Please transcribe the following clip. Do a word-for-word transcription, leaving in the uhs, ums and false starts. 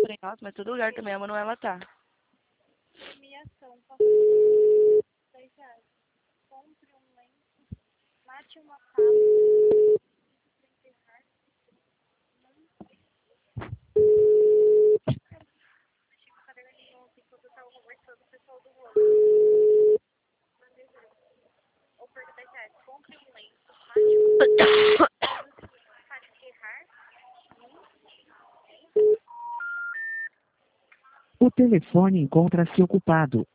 Trem Alto, mas todo lugar também a Manuela tá. Premiação, dez reais. Compre um lenço, mate uma tábua, pra enterrar. Deixei o caderninho ontem quando eu tava conversando com o pessoal do Rolo. Mandei ver. Ou por dez reais. Compre um lenço, mate uma tábua para enterrar. O telefone encontra-se ocupado.